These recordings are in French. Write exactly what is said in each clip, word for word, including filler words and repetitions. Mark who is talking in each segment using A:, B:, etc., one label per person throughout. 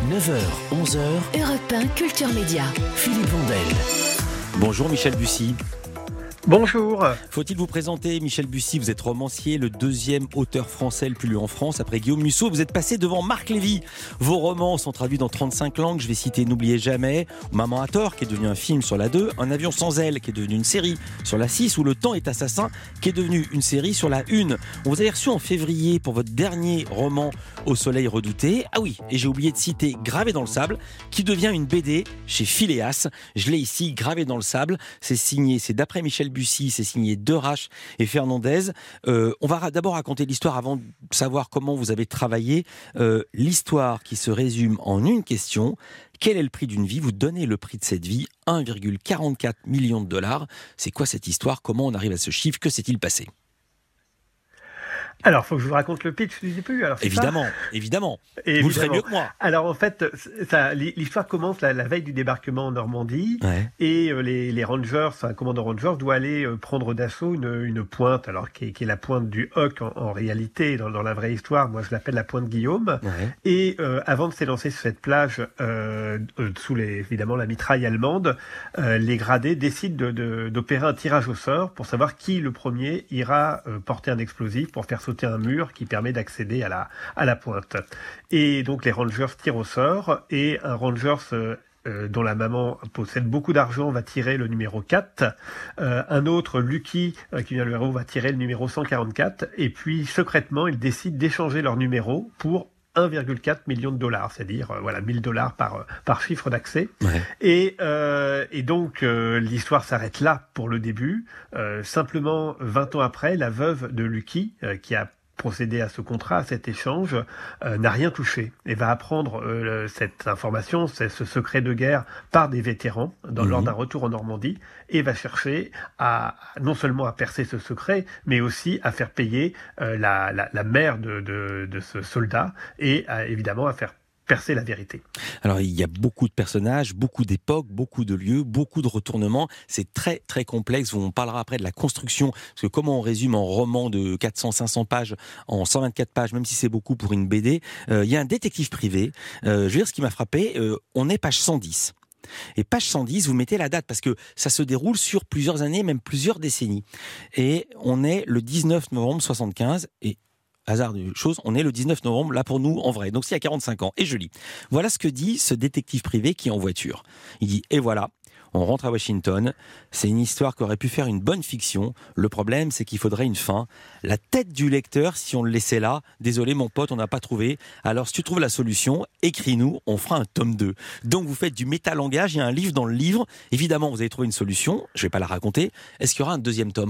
A: neuf heures, onze heures,
B: Europe un Culture Média.
A: Philippe Vandel. Bonjour Michel Bussy.
C: Bonjour.
A: Faut-il vous présenter, Michel Bussy? Vous êtes romancier, le deuxième auteur français le plus lu en France après Guillaume Musso. Vous êtes passé devant Marc Lévy. Vos romans sont traduits dans trente-cinq langues. Je vais citer N'oubliez jamais, Maman à tort, qui est devenu un film sur la deux, Un avion sans ailes, qui est devenu une série sur la six, ou Le temps est assassin, qui est devenu une série sur la une. On vous a reçu en février pour votre dernier roman Au soleil redouté. Ah oui, et j'ai oublié de citer Gravé dans le sable, qui devient une B D chez Phileas. Je l'ai ici, Gravé dans le sable. C'est signé, c'est d'après Michel Bussy, c'est signé Derache et Fernandez. Euh, on va d'abord raconter l'histoire avant de savoir comment vous avez travaillé. Euh, l'histoire qui se résume en une question. Quel est le prix d'une vie? Vous donnez le prix de cette vie, un virgule quarante-quatre million de dollars. C'est quoi cette histoire? Comment on arrive à ce chiffre? Que s'est-il passé?
C: Alors, il faut que je vous raconte le pitch du début. Alors,
A: évidemment, ça évidemment. évidemment. Vous le ferez mieux que moi.
C: Alors, en fait, ça, l'histoire commence la, la veille du débarquement en Normandie. Ouais. Et euh, les, les Rangers, un commandant Rangers, doit aller euh, prendre d'assaut une, une pointe, alors qui est, qui est la pointe du Hoc en, en réalité, dans, dans la vraie histoire. Moi, je l'appelle la pointe Guillaume. Ouais. Et euh, avant de s'élancer sur cette plage, euh, euh, sous les, évidemment la mitraille allemande, euh, les gradés décident de, de, d'opérer un tirage au sort pour savoir qui, le premier, ira euh, porter un explosif pour faire sauter un mur qui permet d'accéder à la, à la pointe. Et donc les Rangers tirent au sort et un Rangers euh, euh, dont la maman possède beaucoup d'argent va tirer le numéro quatre. Euh, un autre, Lucky, euh, qui vient le héros, va tirer le numéro cent quarante-quatre. Et puis secrètement, ils décident d'échanger leur numéro pour un virgule quatre million de dollars, c'est-à-dire euh, voilà mille dollars par par chiffre d'accès. Ouais. Et euh, et donc euh, l'histoire s'arrête là pour le début. Euh, simplement vingt ans après, la veuve de Lucky, euh, qui a procédé à ce contrat, à cet échange, euh, n'a rien touché et va apprendre euh, cette information, c'est ce secret de guerre par des vétérans dans, mmh. lors d'un retour en Normandie, et va chercher à non seulement à percer ce secret, mais aussi à faire payer euh, la, la, la mère de, de, de ce soldat et à, évidemment à faire percer la vérité.
A: Alors il y a beaucoup de personnages, beaucoup d'époques, beaucoup de lieux, beaucoup de retournements. C'est très très complexe. On parlera après de la construction, parce que comment on résume un roman de quatre cents à cinq cents pages en cent vingt-quatre pages, même si c'est beaucoup pour une B D. Euh, il y a un détective privé. Euh, je veux dire, ce qui m'a frappé, euh, on est page cent dix. Et page cent dix, vous mettez la date, parce que ça se déroule sur plusieurs années, même plusieurs décennies. Et on est le dix-neuf novembre soixante-quinze, et hasard de choses, on est le dix-neuf novembre, là pour nous, en vrai. Donc c'est il y a quarante-cinq ans. Et je lis. Voilà ce que dit ce détective privé qui est en voiture. Il dit, et voilà, on rentre à Washington. C'est une histoire qui aurait pu faire une bonne fiction. Le problème, c'est qu'il faudrait une fin. La tête du lecteur, si on le laissait là, désolé mon pote, on n'a pas trouvé. Alors si tu trouves la solution, écris-nous, on fera un tome deux. Donc vous faites du métalangage, il y a un livre dans le livre. Évidemment, vous avez trouvé une solution, je ne vais pas la raconter. Est-ce qu'il y aura un deuxième tome ?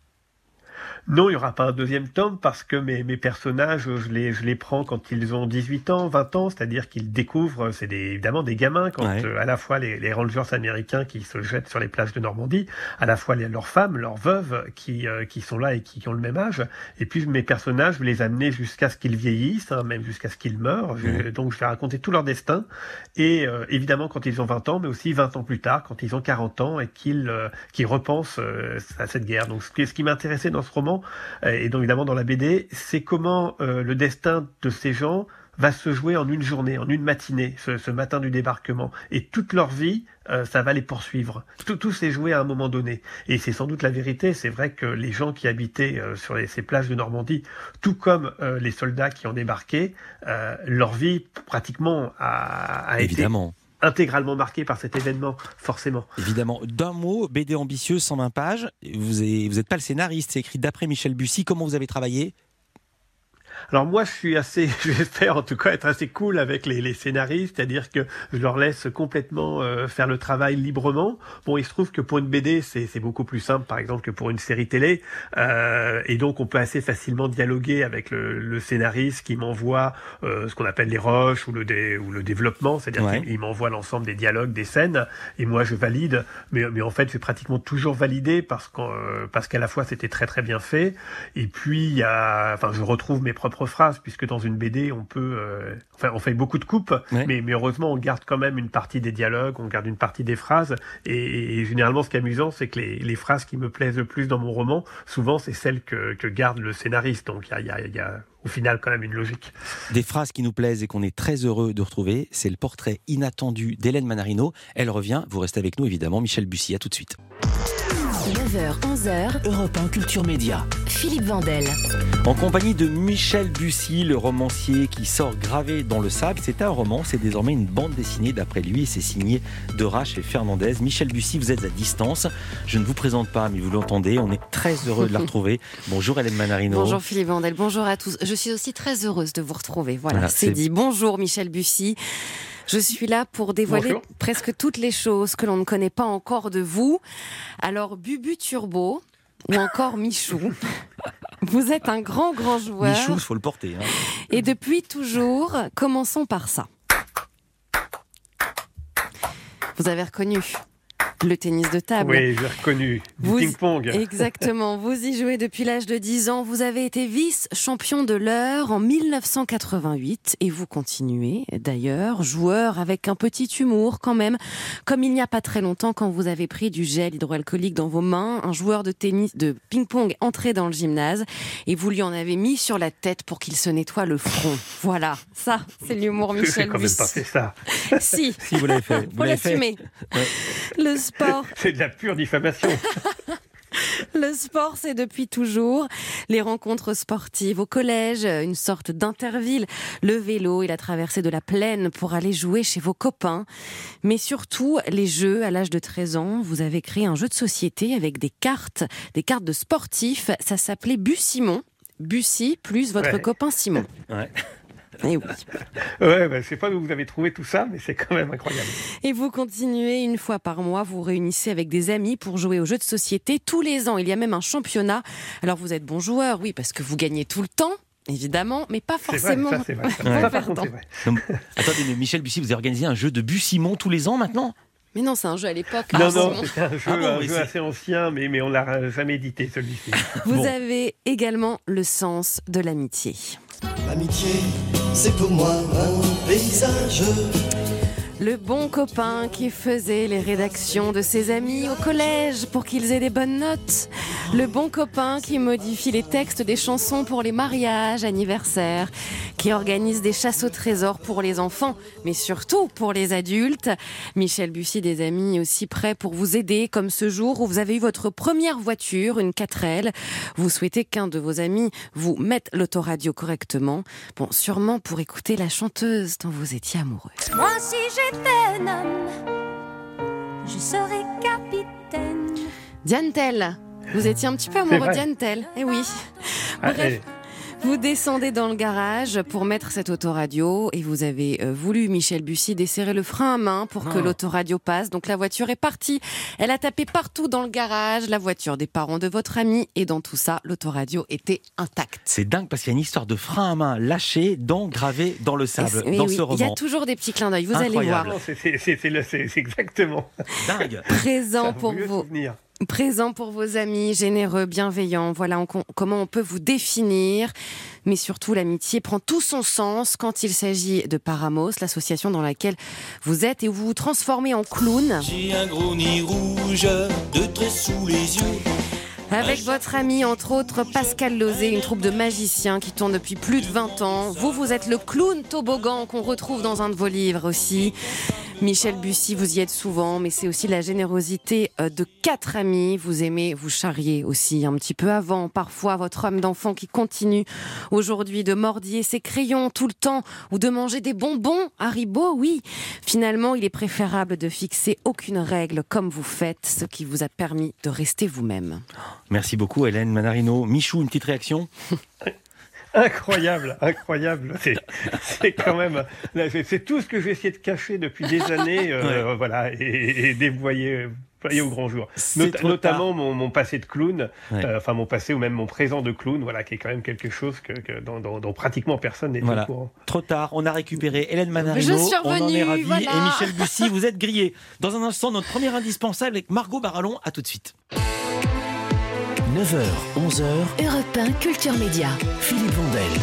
C: Non, il n'y aura pas un deuxième tome parce que mes, mes personnages, je les, je les prends quand ils ont dix-huit ans, vingt ans, c'est-à-dire qu'ils découvrent, c'est des, évidemment des gamins, quand ouais. euh, à la fois les, les Rangers américains qui se jettent sur les plages de Normandie, à la fois les, leurs femmes, leurs veuves qui, euh, qui sont là et qui, qui ont le même âge. Et puis mes personnages, je les amener jusqu'à ce qu'ils vieillissent, hein, même jusqu'à ce qu'ils meurent. Je, ouais. Donc je vais raconter tout leur destin. Et euh, évidemment quand ils ont vingt ans, mais aussi vingt ans plus tard, quand ils ont quarante ans et qu'ils, euh, qu'ils repensent euh, à cette guerre. Donc ce qui, ce qui m'intéressait dans ce roman, et donc évidemment dans la B D, c'est comment euh, le destin de ces gens va se jouer en une journée, en une matinée, ce, ce matin du débarquement. Et toute leur vie, euh, ça va les poursuivre. Tout, tout s'est joué à un moment donné. Et c'est sans doute la vérité. C'est vrai que les gens qui habitaient euh, sur les, ces plages de Normandie, tout comme euh, les soldats qui ont débarqué, euh, leur vie pratiquement a, a
A: Évidemment.
C: été intégralement marqué par cet événement, forcément.
A: Évidemment. D'un mot, B D ambitieuse, cent vingt pages. Vous n'êtes pas le scénariste, c'est écrit d'après Michel Bussy. Comment vous avez travaillé ?
C: Alors moi, je suis assez, j'espère en tout cas être assez cool avec les, les scénaristes, c'est-à-dire que je leur laisse complètement euh, faire le travail librement. Bon, il se trouve que pour une B D, c'est, c'est beaucoup plus simple, par exemple, que pour une série télé, euh, et donc on peut assez facilement dialoguer avec le, le scénariste qui m'envoie euh, ce qu'on appelle les rushs ou le, dé, ou le développement, c'est-à-dire ouais. qu'il m'envoie l'ensemble des dialogues, des scènes, et moi je valide. Mais, mais en fait, je vais pratiquement toujours valider parce qu'en, euh, parce qu'à la fois c'était très très bien fait, et puis il y a, enfin, je retrouve mes propres propre phrase, puisque dans une B D, on peut, euh, enfin, on fait beaucoup de coupes, ouais. mais, mais heureusement, on garde quand même une partie des dialogues, on garde une partie des phrases, et, et généralement, ce qui est amusant, c'est que les, les phrases qui me plaisent le plus dans mon roman, souvent, c'est celles que, que garde le scénariste. Donc, il y a, y a, y a au final quand même une logique.
A: Des phrases qui nous plaisent et qu'on est très heureux de retrouver, c'est le portrait inattendu d'Hélène Manarino. Elle revient, vous restez avec nous évidemment, Michel Bussy, à tout de suite.
B: neuf heures, onze heures,
D: Europe un Culture Média.
B: Philippe Vandel.
A: En compagnie de Michel Bussy, le romancier qui sort Gravé dans le sable. C'est un roman, c'est désormais une bande dessinée d'après lui et c'est signé Derache et Fernandez. Michel Bussy, vous êtes à distance. Je ne vous présente pas, mais vous l'entendez. On est très heureux de la retrouver. Bonjour Hélène Manarino.
E: Bonjour Philippe Vandel, bonjour à tous. Je suis aussi très heureuse de vous retrouver. Voilà, voilà c'est, c'est dit. Bonjour Michel Bussy. Je suis là pour dévoiler Bonjour. presque toutes les choses que l'on ne connaît pas encore de vous. Alors, Bubu Turbo ou encore Michou, vous êtes un grand, grand joueur.
A: Michou, il faut le porter. Hein.
E: Et depuis toujours, commençons par ça. Vous avez reconnu le tennis de table.
C: Oui, j'ai reconnu. Du vous, ping-pong.
E: Exactement. Vous y jouez depuis l'âge de dix ans. Vous avez été vice-champion de l'heure en dix-neuf cent quatre-vingt-huit. Et vous continuez, d'ailleurs, joueur avec un petit humour quand même. Comme il n'y a pas très longtemps, quand vous avez pris du gel hydroalcoolique dans vos mains, un joueur de tennis, de ping-pong entré dans le gymnase et vous lui en avez mis sur la tête pour qu'il se nettoie le front. Voilà. Ça, c'est l'humour Michel Bussy.
C: Je n'ai quand même pas fait ça.
E: Si.
A: Si, vous l'avez fait. Vous
E: Faut
A: l'avez
E: l'assumer.
A: Fait. Ouais.
E: Le sport.
C: C'est de la pure diffamation.
E: Le sport, c'est depuis toujours. Les rencontres sportives au collège, une sorte d'interville, le vélo et la traversée de la plaine pour aller jouer chez vos copains. Mais surtout, les jeux. À l'âge de treize ans, vous avez créé un jeu de société avec des cartes, des cartes de sportifs. Ça s'appelait Bussimon. Bussy plus votre ouais. copain Simon.
A: Ouais.
E: Et oui.
C: Ouais, bah, je sais pas d'où vous avez trouvé tout ça, mais c'est quand même incroyable.
E: Et vous continuez une fois par mois, vous vous réunissez avec des amis pour jouer aux jeux de société. Tous les ans, il y a même un championnat. Alors vous êtes bon joueur, oui, parce que vous gagnez tout le temps. Évidemment, mais pas forcément.
C: C'est vrai, ça, c'est vrai. Ça, par contre, c'est vrai.
A: Donc, attendez, mais Michel Bussy, vous avez organisé un jeu de Bussimon tous les ans maintenant ?
E: Mais non, c'est un jeu à l'époque.
C: Non, ah, non, c'est un jeu, ah bon, un jeu assez ancien, mais, mais on ne l'a jamais édité, celui-ci.
E: Vous bon. avez également le sens de l'amitié.
D: L'amitié, c'est pour moi un paysage.
E: Le bon copain qui faisait les rédactions de ses amis au collège pour qu'ils aient des bonnes notes. Le bon copain qui modifie les textes des chansons pour les mariages, anniversaires, qui organise des chasses au trésor pour les enfants, mais surtout pour les adultes. Michel Bussy, des amis aussi prêts pour vous aider, comme ce jour où vous avez eu votre première voiture, une quatre L. Vous souhaitez qu'un de vos amis vous mette l'autoradio correctement. Bon, sûrement pour écouter la chanteuse dont vous étiez amoureux.
F: Moi, si j'étais un homme, je serais capitaine.
E: Diane Tell, vous étiez un petit peu amoureux de Diane Tell. Eh oui. Bref. Ah, vous descendez dans le garage pour mettre cette autoradio et vous avez euh, voulu, Michel Bussy, desserrer le frein à main pour que oh. l'autoradio passe. Donc la voiture est partie. Elle a tapé partout dans le garage, la voiture des parents de votre ami. Et dans tout ça, l'autoradio était intacte.
A: C'est dingue parce qu'il y a une histoire de frein à main lâché, dans, gravé dans le sable, dans
E: oui,
A: ce roman.
E: Il y a toujours des petits clins d'œil, vous
A: Incroyable.
E: allez voir.
C: Non, c'est, c'est, c'est, c'est, c'est, c'est exactement.
A: Dingue.
E: Présent pour vous. Souvenir. Présent pour vos amis, généreux, bienveillants. Voilà on, comment on peut vous définir. Mais surtout, l'amitié prend tout son sens quand il s'agit de Paramos, l'association dans laquelle vous êtes et où vous vous transformez en clown.
G: J'ai un gros nez rouge, deux traits sous les yeux.
E: Avec votre ami, entre autres, Pascal Lozé, une troupe de magiciens qui tourne depuis plus de vingt ans. Vous, vous êtes le clown toboggan qu'on retrouve dans un de vos livres aussi. Michel Bussy, vous y êtes souvent, mais c'est aussi la générosité de quatre amis. Vous aimez vous charrier aussi un petit peu avant. Parfois, votre homme d'enfant qui continue aujourd'hui de mordiller ses crayons tout le temps ou de manger des bonbons Haribo, oui. Finalement, il est préférable de fixer aucune règle comme vous faites, ce qui vous a permis de rester vous-même.
A: Merci beaucoup Hélène Manarino. Michou, une petite réaction ?
C: Incroyable, incroyable. C'est, c'est quand même, c'est, c'est tout ce que j'ai essayé de cacher depuis des années, euh, ouais. voilà, et, et dévoyer, dévoyer au grand jour. Not, notamment mon, mon passé de clown, ouais. euh, enfin mon passé ou même mon présent de clown, voilà, qui est quand même quelque chose que, que dont, dont, dont pratiquement personne n'est voilà. au courant.
A: Trop tard, on a récupéré Hélène Manarino,
E: Je suis revenue,
A: on en est ravis,
E: voilà.
A: et Michel Bussy, vous êtes grillé. Dans un instant, notre premier indispensable avec Margot Barallon. À tout de suite.
D: neuf heures, onze heures,
B: Europe un Culture Média.
D: Philippe Vandel.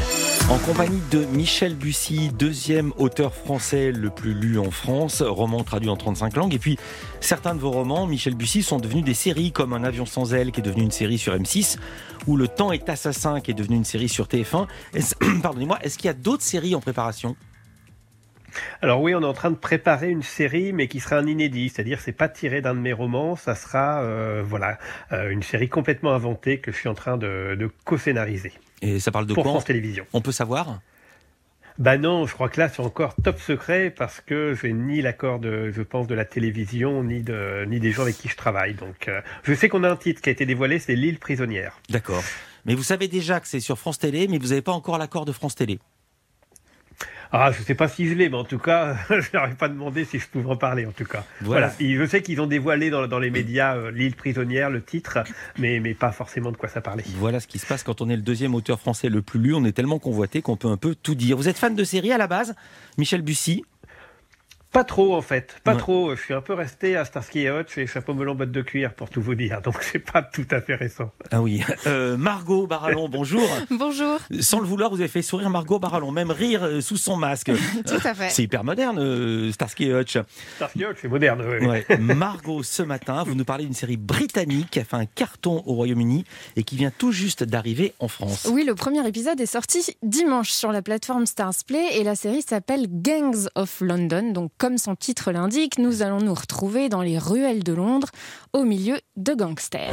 A: En compagnie de Michel Bussy, deuxième auteur français le plus lu en France, roman traduit en trente-cinq langues. Et puis, certains de vos romans, Michel Bussy, sont devenus des séries, comme Un avion sans aile, qui est devenu une série sur M six, ou Le temps est assassin, qui est devenu une série sur T F un. Est-ce, pardonnez-moi, est-ce qu'il y a d'autres séries en préparation ?
C: Alors oui, on est en train de préparer une série, mais qui sera un inédit, c'est-à-dire c'est pas tiré d'un de mes romans, ça sera euh, voilà euh, une série complètement inventée que je suis en train de, de co-scénariser.
A: Et ça parle de
C: pour
A: quoi ?
C: France Télévisions.
A: On peut savoir ?
C: Bah non, je crois que là c'est encore top secret parce que j'ai ni l'accord de, je pense, de la télévision ni de ni des gens avec qui je travaille. Donc euh, je sais qu'on a un titre qui a été dévoilé, c'est L'île prisonnière.
A: D'accord. Mais vous savez déjà que c'est sur France Télé, mais vous n'avez pas encore l'accord de France Télé.
C: Ah, je sais pas si je l'ai, mais en tout cas, je leur ai pas demandé si je pouvais en parler, en tout cas.
A: Voilà.
C: Voilà. Et je sais qu'ils ont dévoilé dans, dans les médias euh, L'île prisonnière, le titre, mais, mais pas forcément de quoi ça parlait.
A: Voilà ce qui se passe quand on est le deuxième auteur français le plus lu. On est tellement convoité qu'on peut un peu tout dire. Vous êtes fan de séries à la base, Michel Bussy ?
C: Pas trop, en fait. Pas
A: Ouais.
C: trop. Je suis un peu resté à Starsky et Hutch et Chapeau melon bottes de cuir, pour tout vous dire. Donc, c'est pas tout à fait récent.
A: Ah oui. Euh, Margot Barallon, bonjour.
E: Bonjour.
A: Sans le vouloir, vous avez fait sourire Margot Barallon, même rire euh, sous son masque.
E: Tout à fait.
A: C'est hyper moderne, euh, Starsky et Hutch.
C: Starsky et Hutch, c'est moderne. Oui.
A: Ouais. Margot, ce matin, vous nous parlez d'une série britannique qui a fait un carton au Royaume-Uni et qui vient tout juste d'arriver en France.
H: Oui, le premier épisode est sorti dimanche sur la plateforme Starzplay et la série s'appelle Gangs of London. Donc, comme son titre l'indique, nous allons nous retrouver dans les ruelles de Londres au milieu de gangsters.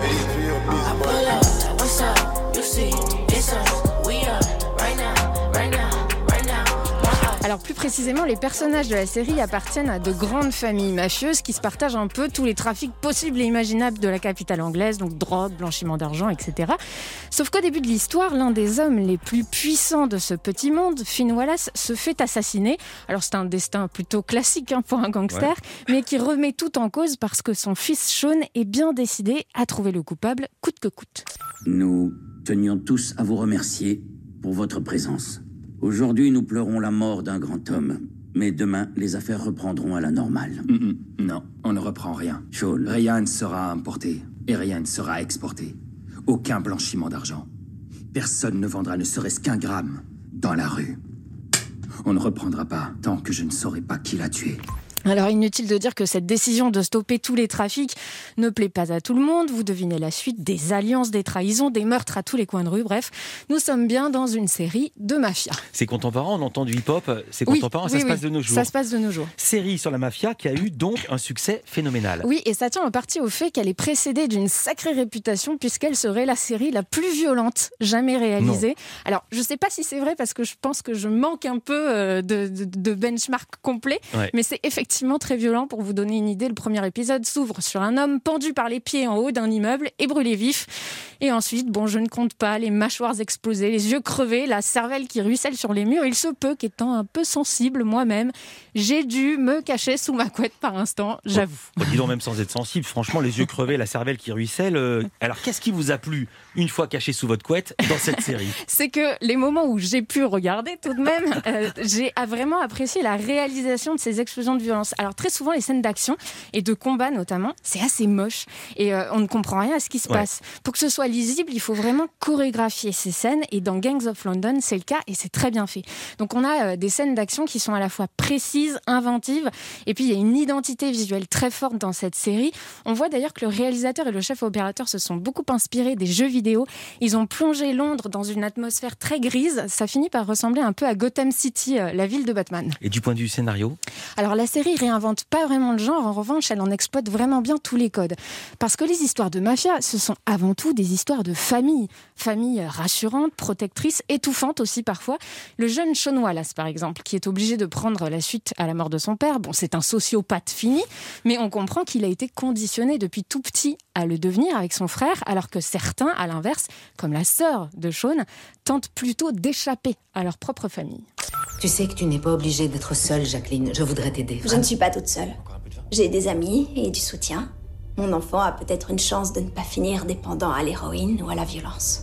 H: Alors plus précisément, les personnages de la série appartiennent à de grandes familles mafieuses qui se partagent un peu tous les trafics possibles et imaginables de la capitale anglaise, donc drogue, blanchiment d'argent, et cetera. Sauf qu'au début de l'histoire, l'un des hommes les plus puissants de ce petit monde, Finn Wallace, se fait assassiner. Alors c'est un destin plutôt classique hein, pour un gangster, ouais. mais qui remet tout en cause parce que son fils Sean est bien décidé à trouver le coupable coûte que coûte.
I: Nous tenions tous à vous remercier pour votre présence. Aujourd'hui, nous pleurons la mort d'un grand homme. Mais demain, les affaires reprendront à la normale.
J: Mm-mm, non, on ne reprend rien.
I: Sean.
J: Rien ne sera importé et rien ne sera exporté. Aucun blanchiment d'argent. Personne ne vendra ne serait-ce qu'un gramme dans la rue. On ne reprendra pas tant que je ne saurai pas qui l'a tué.
H: Alors inutile de dire que cette décision de stopper tous les trafics ne plaît pas à tout le monde. Vous devinez la suite, des alliances, des trahisons, des meurtres à tous les coins de rue. Bref, nous sommes bien dans une série de mafia.
A: C'est contemporain, on entend du hip-hop, c'est
H: oui,
A: contemporain,
H: oui,
A: ça
H: oui,
A: se passe de nos jours.
H: Ça se passe de nos jours.
A: Série sur la mafia qui a eu donc un succès phénoménal.
H: Oui, et ça tient en partie au fait qu'elle est précédée d'une sacrée réputation puisqu'elle serait la série la plus violente jamais réalisée. Non. Alors, je ne sais pas si c'est vrai parce que je pense que je manque un peu de, de, de benchmark complet, ouais. mais c'est effectivement très violent. Pour vous donner une idée, le premier épisode s'ouvre sur un homme pendu par les pieds en haut d'un immeuble et brûlé vif. Et ensuite, bon, je ne compte pas, les mâchoires explosées, les yeux crevés, la cervelle qui ruisselle sur les murs. Il se peut qu'étant un peu sensible moi-même, j'ai dû me cacher sous ma couette par instant, j'avoue.
A: Oh, dis donc, même sans être sensible, franchement, les yeux crevés, la cervelle qui ruisselle. Euh... Alors, qu'est-ce qui vous a plu une fois caché sous votre couette dans cette série ?
H: C'est que les moments où j'ai pu regarder tout de même, euh, j'ai vraiment apprécié la réalisation de ces explosions de violence. Alors, très souvent, les scènes d'action et de combat notamment, c'est assez moche et euh, on ne comprend rien à ce qui se ouais. passe. Pour que ce soit lisible, il faut vraiment chorégraphier ces scènes et dans Gangs of London, c'est le cas et c'est très bien fait. Donc on a euh, des scènes d'action qui sont à la fois précises, inventives et puis il y a une identité visuelle très forte dans cette série. On voit d'ailleurs que le réalisateur et le chef opérateur se sont beaucoup inspirés des jeux vidéo. Ils ont plongé Londres dans une atmosphère très grise. Ça finit par ressembler un peu à Gotham City, euh, la ville de Batman.
A: Et du point de vue scénario ?
H: Alors la série réinvente pas vraiment le genre, en revanche, elle en exploite vraiment bien tous les codes. Parce que les histoires de mafia, ce sont avant tout des histoires de famille. Famille rassurante, protectrice, étouffante aussi parfois. Le jeune Sean Wallace, par exemple, qui est obligé de prendre la suite à la mort de son père. Bon, c'est un sociopathe fini, mais on comprend qu'il a été conditionné depuis tout petit à le devenir avec son frère, alors que certains, à l'inverse, comme la sœur de Sean, tentent plutôt d'échapper à leur propre famille.
K: Tu sais que tu n'es pas obligée d'être seule, Jacqueline. Je voudrais t'aider.
L: Je ne suis pas toute seule. J'ai des amis et du soutien. Mon enfant a peut-être une chance de ne pas finir dépendant à l'héroïne ou à la violence.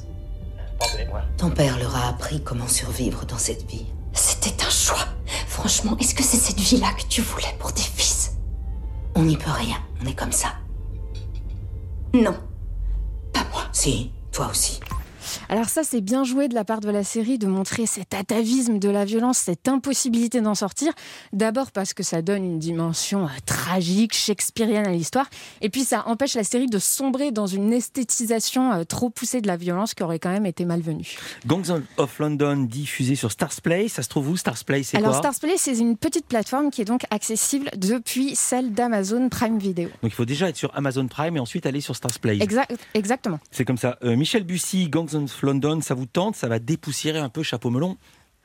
K: Ton père leur a appris comment survivre dans cette vie.
L: C'était un choix. Franchement, est-ce que c'est cette vie-là que tu voulais pour tes fils ?
K: On n'y peut rien, on est comme ça.
L: Non, pas moi.
K: Si, toi aussi.
H: Alors ça, c'est bien joué de la part de la série de montrer cet atavisme de la violence, cette impossibilité d'en sortir. D'abord parce que ça donne une dimension euh, tragique, shakespearienne à l'histoire. Et puis ça empêche la série de sombrer dans une esthétisation euh, trop poussée de la violence qui aurait quand même été malvenue.
A: Gangs of London diffusé sur Starzplay. Ça se trouve où Starzplay, c'est
H: Alors
A: quoi
H: Starzplay, c'est une petite plateforme qui est donc accessible depuis celle d'Amazon Prime Video.
A: Donc il faut déjà être sur Amazon Prime et ensuite aller sur Starzplay.
H: Exact, exactement.
A: C'est comme ça. Euh, Michel Bussy, Gangs of London, ça vous tente? Ça va dépoussiérer un peu Chapeau Melon?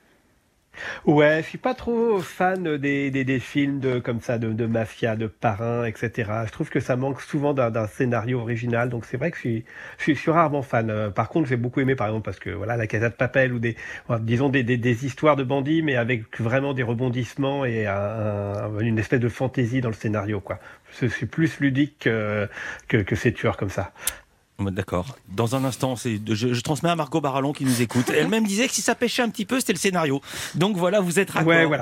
C: Ouais, je suis pas trop fan des, des, des films de, comme ça, de, de mafia, de parrains, et cetera. Je trouve que ça manque souvent d'un, d'un scénario original, donc c'est vrai que je suis, je suis, je suis rarement fan. Euh, par contre, j'ai beaucoup aimé, par exemple, parce que voilà, La Casa de Papel ou des, disons des, des, des histoires de bandits, mais avec vraiment des rebondissements et un, un, une espèce de fantaisie dans le scénario, quoi. Je suis plus ludique que, que, que ces tueurs comme ça.
A: D'accord. Dans un instant, c'est, je, je transmets à Margot Barallon qui nous écoute. Elle-même disait que si ça pêchait un petit peu, c'était le scénario. Donc voilà, vous êtes raccord.
C: Ouais, voilà.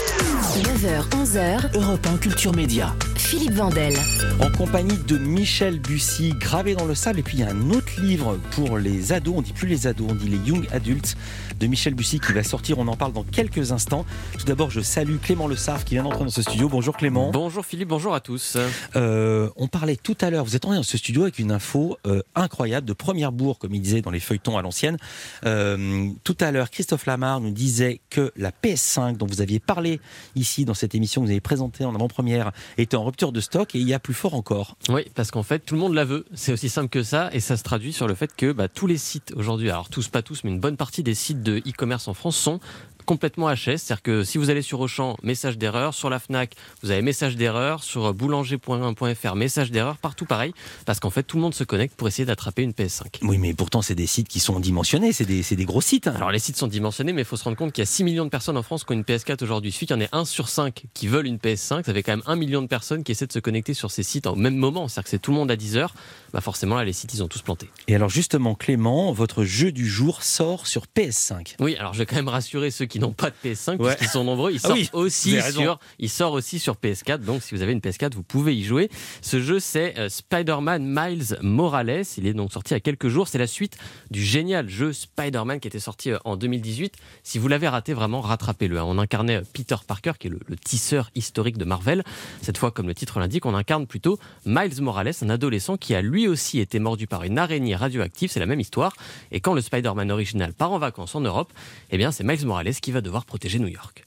B: neuf heures, onze heures,
M: Europe un Culture Média.
B: Philippe Vandel.
A: En compagnie de Michel Bussy, Gravé dans le sable. Et puis il y a un autre livre pour les ados. On dit plus les ados, on dit les young adults, de Michel Bussy qui va sortir. On en parle dans quelques instants. Tout d'abord, je salue Clément Le Sarf qui vient d'entrer dans ce studio. Bonjour Clément.
N: Bonjour Philippe, bonjour à tous.
A: Euh, on parlait tout à l'heure, vous êtes entré dans ce studio avec une info euh, incroyable, de première bourre, comme il disait dans les feuilletons à l'ancienne. Euh, tout à l'heure, Christophe Lamar nous disait que la P S cinq, dont vous aviez parlé ici dans cette émission que vous avez présentée en avant-première, était en rupture de stock et il y a plus fort encore.
N: Oui, parce qu'en fait, tout le monde la veut. C'est aussi simple que ça et ça se traduit sur le fait que bah, tous les sites aujourd'hui, alors tous, pas tous, mais une bonne partie des sites de e-commerce en France sont complètement H S, c'est-à-dire que si vous allez sur Auchan, message d'erreur, sur la Fnac, vous avez message d'erreur, sur boulanger point f r, message d'erreur, partout pareil, parce qu'en fait tout le monde se connecte pour essayer d'attraper une P S cinq.
A: Oui, mais pourtant c'est des sites qui sont dimensionnés, c'est des, c'est des gros sites. Hein.
N: Alors les sites sont dimensionnés, mais il faut se rendre compte qu'il y a six millions de personnes en France qui ont une P S quatre aujourd'hui. Il suffit qu'il y en ait un sur cinq qui veulent une P S cinq, ça fait quand même un million de personnes qui essaient de se connecter sur ces sites au même moment, c'est-à-dire que c'est tout le monde à dix heures, bah forcément là les sites ils ont tous planté.
A: Et alors justement Clément, votre jeu du jour sort sur P S cinq.
N: Oui, alors je vais quand même rassurer ceux qui n'ont pas de P S cinq,
A: ouais.
N: Puisqu'ils sont nombreux, il sort, ah oui, aussi sur, il sort aussi sur P S quatre, donc si vous avez une P S quatre, vous pouvez y jouer. Ce jeu, c'est euh, Spider-Man Miles Morales, il est donc sorti il y a quelques jours, c'est la suite du génial jeu Spider-Man qui était sorti euh, en deux mille dix-huit. Si vous l'avez raté, vraiment, rattrapez-le. Hein. On incarnait euh, Peter Parker, qui est le, le tisseur historique de Marvel. Cette fois, comme le titre l'indique, on incarne plutôt Miles Morales, un adolescent qui a lui aussi été mordu par une araignée radioactive, c'est la même histoire. Et quand le Spider-Man original part en vacances en Europe, eh bien c'est Miles Morales qui va devoir protéger New York.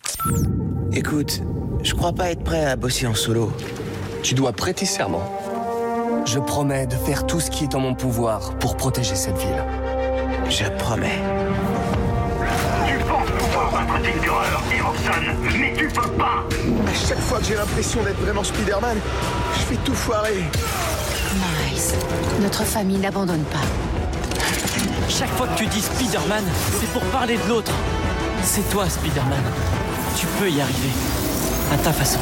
O: Écoute, je crois pas être prêt à bosser en solo.
P: Tu dois prêter serment. Je promets de faire tout ce qui est en mon pouvoir pour protéger cette ville.
O: Je promets.
Q: Tu penses pouvoir vaincre Tinkerer et Roxanne, mais tu peux pas.
R: À chaque fois que j'ai l'impression d'être vraiment Spider-Man, je fais tout foirer.
B: Miles, notre famille n'abandonne pas.
M: Chaque fois que tu dis Spider-Man, c'est pour parler de l'autre. C'est toi, Spider-Man. Tu peux y arriver. À ta façon.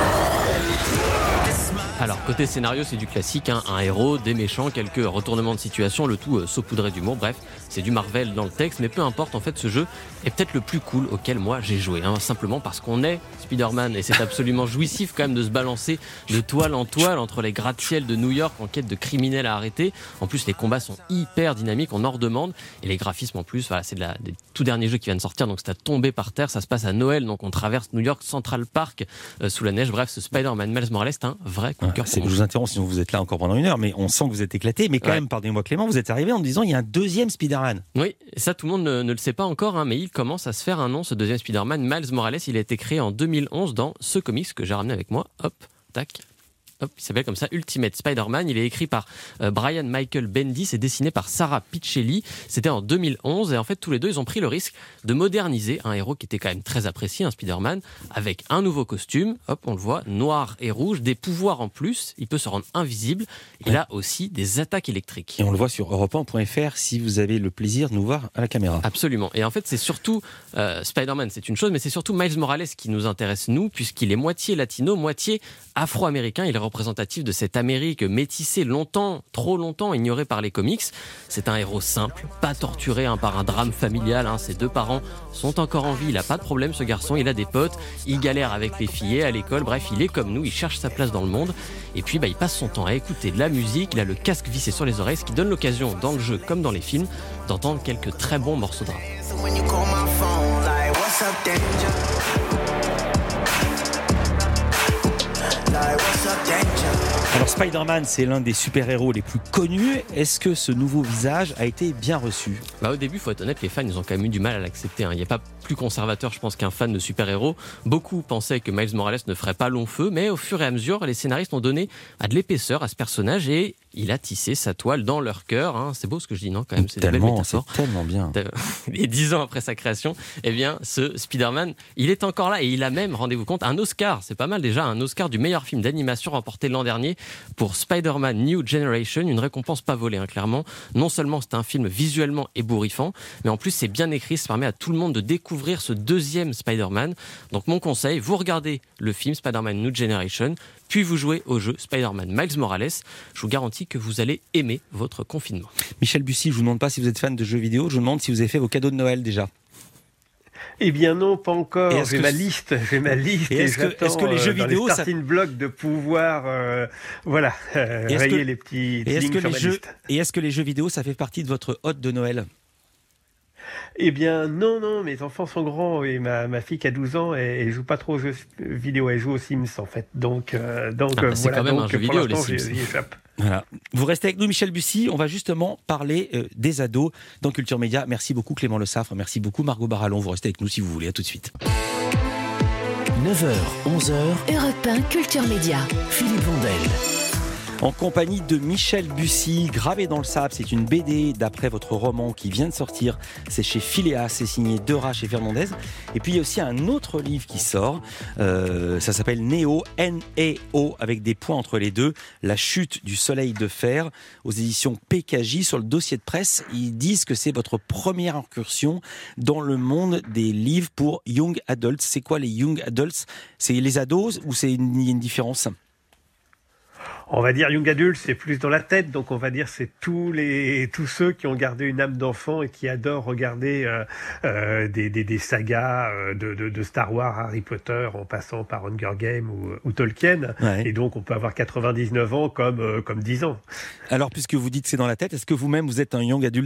N: Alors, côté scénario, c'est du classique, hein, un héros, des méchants, quelques retournements de situation, le tout euh, saupoudré d'humour, bref, c'est du Marvel dans le texte, mais peu importe, en fait, ce jeu est peut-être le plus cool auquel moi j'ai joué, hein, simplement parce qu'on est Spider-Man, et c'est absolument jouissif quand même de se balancer de toile en toile entre les gratte-ciels de New York en quête de criminels à arrêter. En plus, les combats sont hyper dynamiques, on en redemande, et les graphismes en plus, voilà, c'est de la, des tout derniers jeux qui viennent de sortir, donc c'est à tomber par terre, ça se passe à Noël, donc on traverse New York Central Park euh, sous la neige, bref, ce Spider-Man Miles Morales, c'est un vrai coup de cœur.
A: Je vous interromps, sinon vous êtes là encore pendant une heure, mais on sent que vous êtes éclaté. Mais quand ouais. même, pardonnez-moi Clément, vous êtes arrivé en me disant il y a un deuxième Spider-Man.
N: Oui, ça tout le monde ne, ne le sait pas encore, hein, mais il commence à se faire un nom, ce deuxième Spider-Man. Miles Morales, il a été créé en deux mille onze dans ce comics que j'ai ramené avec moi. Hop, tac. Hop, il s'appelle comme ça Ultimate Spider-Man. Il est écrit par euh, Brian Michael Bendis et dessiné par Sarah Pichelli. C'était en deux mille onze et en fait tous les deux ils ont pris le risque de moderniser un héros qui était quand même très apprécié, un Spider-Man, avec un nouveau costume. Hop, on le voit, noir et rouge, des pouvoirs en plus. Il peut se rendre invisible. Il a aussi des attaques électriques.
A: Et on le voit sur europe un point f r si vous avez le plaisir de nous voir à la caméra.
N: Absolument. Et en fait c'est surtout euh, Spider-Man, c'est une chose, mais c'est surtout Miles Morales qui nous intéresse nous, puisqu'il est moitié latino, moitié afro-américain. Il représentatif de cette Amérique métissée, longtemps, trop longtemps ignorée par les comics. C'est un héros simple, pas torturé hein, par un drame familial. Hein. Ses deux parents sont encore en vie, il n'a pas de problème ce garçon, il a des potes, il galère avec les fillets à l'école, bref, il est comme nous, il cherche sa place dans le monde. Et puis bah, il passe son temps à écouter de la musique, il a le casque vissé sur les oreilles, ce qui donne l'occasion, dans le jeu comme dans les films, d'entendre quelques très bons morceaux de rap.
A: Alors Spider-Man, c'est l'un des super-héros les plus connus. Est-ce que ce nouveau visage a été bien reçu ?
N: Bah, au début, il faut être honnête, les fans ils ont quand même eu du mal à l'accepter. Hein. Il n'y a pas plus conservateur, je pense, qu'un fan de super-héros. Beaucoup pensaient que Miles Morales ne ferait pas long feu, mais au fur et à mesure, les scénaristes ont donné à de l'épaisseur à ce personnage et il a tissé sa toile dans leur cœur. Hein. C'est beau ce que je dis, non ? Quand même, c'est
A: tellement,
N: des belles métaphores.
A: C'est tellement bien.
N: Et dix ans après sa création, eh bien, ce Spider-Man, il est encore là et il a même, rendez-vous compte, un Oscar. C'est pas mal déjà, un Oscar du meilleur film d'animation remporté l'an dernier pour Spider-Man New Generation, une récompense pas volée, hein, clairement. Non seulement c'est un film visuellement ébouriffant, mais en plus c'est bien écrit, ça permet à tout le monde de découvrir ce deuxième Spider-Man. Donc mon conseil, vous regardez le film Spider-Man New Generation, puis vous jouez au jeu Spider-Man Miles Morales. Je vous garantis que vous allez aimer votre confinement.
A: Michel Bussy, je vous demande pas si vous êtes fan de jeux vidéo, je vous demande si vous avez fait vos cadeaux de Noël déjà.
C: Eh bien non, pas encore. J'ai que... ma liste, j'ai ma liste.
A: Et est-ce, et que, est-ce que les jeux
C: euh,
A: vidéo,
C: dans les starting ça... blocks de pouvoir, euh, voilà, euh, rayer que... les petits
A: et
C: lignes
A: que
C: sur
A: les
C: ma
A: jeux...
C: liste.
A: Et est-ce que les jeux vidéo, ça fait partie de votre hôte de Noël ?
C: Eh bien, non, non, mes enfants sont grands et ma, ma fille qui a douze ans, elle, elle joue pas trop aux jeux vidéo, elle joue aux Sims en fait. Donc, euh, donc
N: ah bah, c'est
C: voilà,
N: quand même
C: donc,
N: un jeu
C: pour
N: vidéo,
C: l'instant,
N: les Sims.
C: j'y échappe.
A: Voilà. Vous restez avec nous, Michel Bussy. On va justement parler euh, des ados dans Culture Média. Merci beaucoup, Clément Le Saffre. Merci beaucoup, Margot Barallon. Vous restez avec nous si vous voulez. À tout de suite.
S: neuf heures, onze heures.
B: Europe un Culture Média.
S: Philippe Vandel.
A: En compagnie de Michel Bussy, Gravé dans le sable, c'est une B D d'après votre roman qui vient de sortir. C'est chez Phileas, c'est signé Dera chez Fernandez. Et puis il y a aussi un autre livre qui sort, euh, ça s'appelle Néo, N E O, avec des points entre les deux, La chute du soleil de fer, aux éditions P K J. Sur le dossier de presse, ils disent que c'est votre première incursion dans le monde des livres pour Young Adults. C'est quoi les Young Adults ? C'est les ados ou c'est une, une différence ?
C: On va dire Young Adult, c'est plus dans la tête, donc on va dire c'est tous les tous ceux qui ont gardé une âme d'enfant et qui adorent regarder euh, euh, des, des des sagas euh, de, de de Star Wars, Harry Potter, en passant par Hunger Games ou, ou Tolkien. Ouais. Et donc on peut avoir quatre-vingt-dix-neuf ans comme euh, comme dix ans.
A: Alors puisque vous dites que c'est dans la tête, est-ce que vous-même vous êtes un Young Adult ?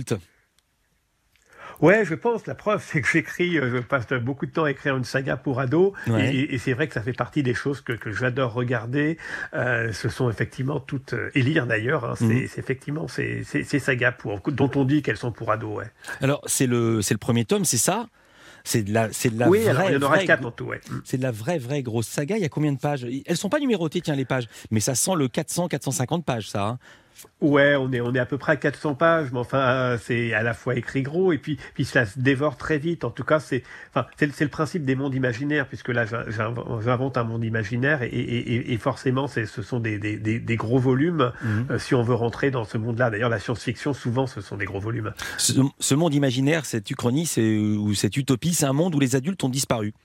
C: Ouais, je pense. La preuve, c'est que j'écris, je passe beaucoup de temps à écrire une saga pour ados, ouais. et, et c'est vrai que ça fait partie des choses que, que j'adore regarder. Euh, ce sont effectivement toutes, et lire d'ailleurs, hein, c'est, mmh. c'est effectivement ces, ces, ces sagas pour, dont on dit qu'elles sont pour ados. Ouais.
A: Alors, c'est le, c'est le premier tome, c'est ça ? C'est de la, c'est de la
C: oui,
A: vraie,
C: alors, il y en aura
A: vraie,
C: quatre en tout, ouais.
A: C'est de la vraie, vraie grosse saga. Il y a combien de pages ? Elles sont pas numérotées, tiens, les pages, mais ça sent le quatre cents, quatre cent cinquante pages, ça. Hein.
C: Ouais, on est on est à peu près à quatre cents pages, mais enfin c'est à la fois écrit gros et puis puis ça se dévore très vite. En tout cas, c'est enfin c'est, c'est le principe des mondes imaginaires, puisque là j'invente un monde imaginaire et, et, et forcément c'est ce sont des des, des gros volumes mmh. euh, si on veut rentrer dans ce monde-là. D'ailleurs, la science-fiction souvent ce sont des gros volumes.
A: Ce, ce monde imaginaire, cette uchronie, c'est, ou cette utopie, c'est un monde où les adultes ont disparu.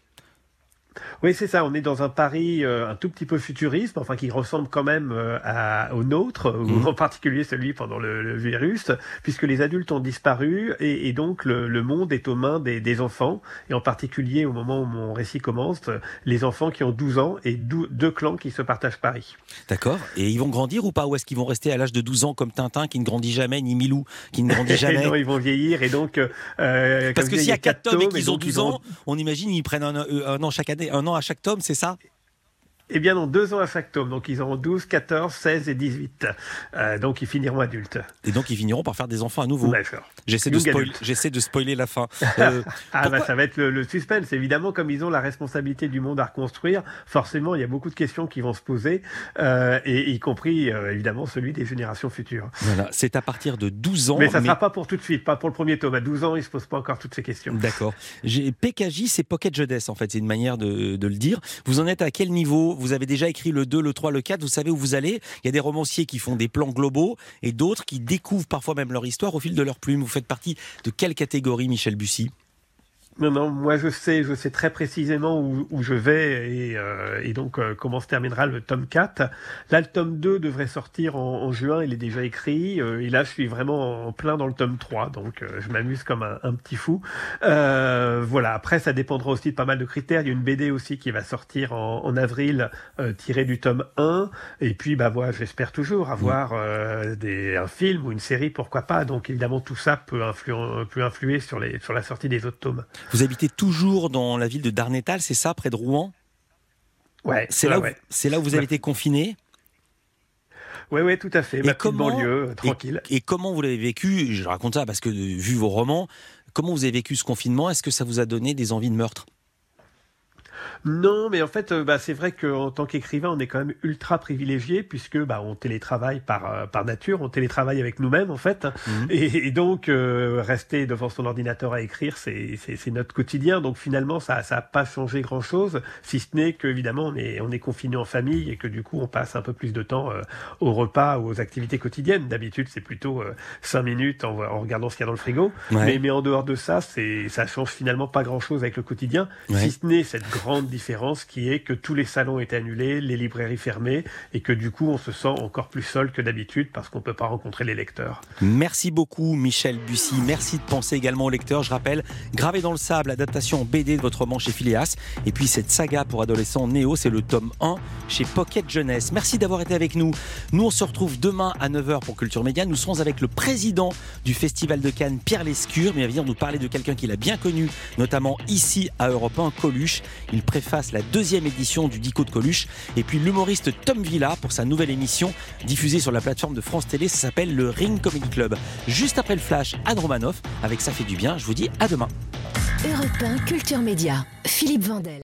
C: Oui, c'est ça. On est dans un Paris euh, un tout petit peu futuriste, enfin qui ressemble quand même euh, à, au nôtre, mmh. ou en particulier celui pendant le, le virus, puisque les adultes ont disparu et, et donc le, le monde est aux mains des, des enfants, et en particulier au moment où mon récit commence, les enfants qui ont douze ans et dou- deux clans qui se partagent Paris.
A: D'accord. Et ils vont grandir ou pas ? Ou est-ce qu'ils vont rester à l'âge de douze ans comme Tintin qui ne grandit jamais, ni Milou qui ne grandit jamais ?
C: Non, ils vont vieillir et donc... Euh,
A: Parce que s'il y a quatre tomes et qu'ils ont douze ans,
C: vont...
A: on imagine ils prennent un, un an chaque année, un an à chaque tome, c'est ça ?
C: Eh bien non, deux ans à chaque tome, donc ils auront douze, quatorze, seize et dix-huit. Euh, donc ils finiront adultes.
A: Et donc ils finiront par faire des enfants à nouveau.
C: D'accord.
A: J'essaie de, spoil, j'essaie de spoiler la fin. Euh,
C: ah pourquoi... bah ça va être le, le suspense. Évidemment, comme ils ont la responsabilité du monde à reconstruire, forcément il y a beaucoup de questions qui vont se poser, euh, et y compris euh, évidemment celui des générations futures.
A: Voilà, c'est à partir de douze ans.
C: Mais ça ne mais... sera pas pour tout de suite, pas pour le premier tome. À douze ans, ils ne se posent pas encore toutes ces questions.
A: D'accord. J'ai... P K J, c'est Pocket Jeunesse en fait, c'est une manière de, de le dire. Vous en êtes à quel niveau ? Vous avez déjà écrit le deux, le trois, le quatre, vous savez où vous allez. Il y a des romanciers qui font des plans globaux et d'autres qui découvrent parfois même leur histoire au fil de leur plume. Vous faites partie de quelle catégorie, Michel Bussy ?
C: Non, non, moi je sais, je sais très précisément où, où je vais et, euh, et donc euh, comment se terminera le tome quatre. Là, le tome deux devrait sortir en, en juin, il est déjà écrit. Euh, et là, je suis vraiment en plein dans le tome trois, donc euh, je m'amuse comme un, un petit fou. Euh, voilà, après, ça dépendra aussi de pas mal de critères. Il y a une B D aussi qui va sortir en, en avril, euh, tirée du tome un. Et puis, bah voilà, j'espère toujours avoir euh, des, un film ou une série, pourquoi pas. Donc évidemment, tout ça peut, influ- peut influer sur, les, sur la sortie des autres tomes.
A: Vous habitez toujours dans la ville de Darnétal, c'est ça, près de Rouen ?
C: Ouais.
A: C'est,
C: ouais,
A: là,
C: ouais.
A: Où, c'est là où vous avez été confiné ?
C: Oui, oui, tout à fait. Ma petite banlieue, euh, tranquille.
A: Et, et comment vous l'avez vécu ? Je raconte ça parce que, vu vos romans, comment vous avez vécu ce confinement ? Est-ce que ça vous a donné des envies de meurtre ?
C: Non, mais en fait, euh, bah, c'est vrai qu'en tant qu'écrivain, on est quand même ultra privilégié puisque bah, on télétravaille par, euh, par nature, on télétravaille avec nous-mêmes en fait. Mmh. Et, et donc, euh, rester devant son ordinateur à écrire, c'est, c'est, c'est notre quotidien. Donc finalement, ça n'a pas changé grand-chose, si ce n'est qu'évidemment, on est, on est confiné en famille et que du coup, on passe un peu plus de temps euh, au repas ou aux activités quotidiennes. D'habitude, c'est plutôt euh, cinq minutes en, en regardant ce qu'il y a dans le frigo. Ouais. Mais, mais en dehors de ça, c'est, ça change finalement pas grand-chose avec le quotidien, ouais. si ce n'est cette grande différence qui est que tous les salons étaient annulés, les librairies fermées et que du coup on se sent encore plus seul que d'habitude parce qu'on ne peut pas rencontrer les lecteurs.
A: Merci beaucoup Michel Bussy, merci de penser également aux lecteurs. Je rappelle, Gravé dans le sable, adaptation en B D de votre roman chez Phileas, et puis cette saga pour adolescents Néo, c'est le tome un chez Pocket Jeunesse. Merci d'avoir été avec nous. Nous on se retrouve demain à neuf heures pour Culture Média. Nous serons avec le président du Festival de Cannes, Pierre Lescure, mais il va venir nous parler de quelqu'un qu'il a bien connu, notamment ici à Europe un, Coluche. Il préface la deuxième édition du Dico de Coluche, et puis l'humoriste Tom Villa pour sa nouvelle émission diffusée sur la plateforme de France Télé, ça s'appelle le Ring Comedy Club. Juste après le flash, Anne Romanoff avec Ça fait du bien. Je vous dis à demain.
B: Europe un Culture Média, Philippe Vandel.